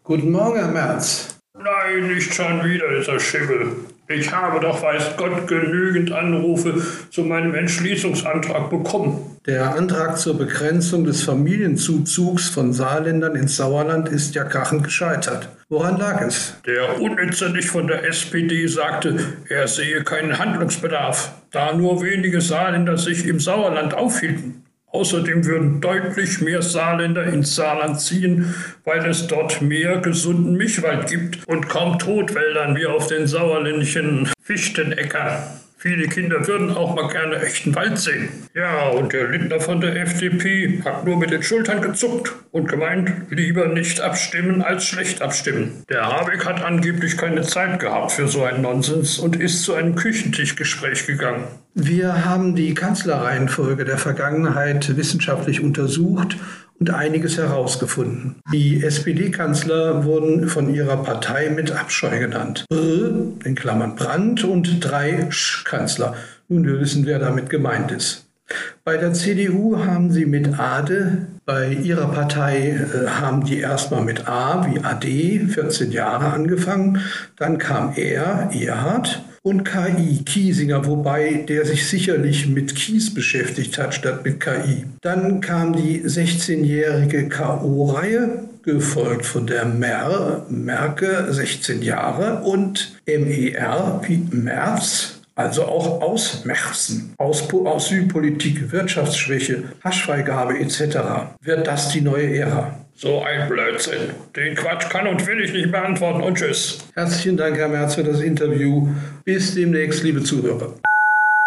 Guten Morgen, Herr Merz. Nein, nicht schon wieder dieser Schimmel. Ich habe doch, weiß Gott, genügend Anrufe zu meinem Entschließungsantrag bekommen. Der Antrag zur Begrenzung des Familienzuzugs von Saarländern ins Sauerland ist ja krachend gescheitert. Woran lag es? Der Unnütze von der SPD sagte, er sehe keinen Handlungsbedarf, da nur wenige Saarländer sich im Sauerland aufhielten. Außerdem würden deutlich mehr Saarländer ins Saarland ziehen, weil es dort mehr gesunden Mischwald gibt und kaum Totwäldern wie auf den sauerländischen Fichteneckern. Viele Kinder würden auch mal gerne echten Wald sehen. Ja, und der Lindner von der FDP hat nur mit den Schultern gezuckt und gemeint, lieber nicht abstimmen als schlecht abstimmen. Der Habeck hat angeblich keine Zeit gehabt für so einen Nonsens und ist zu einem Küchentischgespräch gegangen. Wir haben die Kanzlerreihenfolge der Vergangenheit wissenschaftlich untersucht und einiges herausgefunden. Die SPD-Kanzler wurden von ihrer Partei mit Abscheu genannt. In Klammern Brandt und 3 Sch-Kanzler. Nun, wir wissen, wer damit gemeint ist. Bei der CDU haben sie mit Ade, bei ihrer Partei haben die erstmal mit A wie AD, 14 Jahre angefangen. Dann kam Erhard und KI, Kiesinger, wobei der sich sicherlich mit Kies beschäftigt hat statt mit KI. Dann kam die 16-jährige KO-Reihe, gefolgt von der Merke, 16 Jahre, und MER wie Merz, also auch Ausmerzen, Asylpolitik, Wirtschaftsschwäche, Haschfreigabe etc. Wird das die neue Ära? So ein Blödsinn. Den Quatsch kann und will ich nicht beantworten und tschüss. Herzlichen Dank, Herr Merz, für das Interview. Bis demnächst, liebe Zuhörer.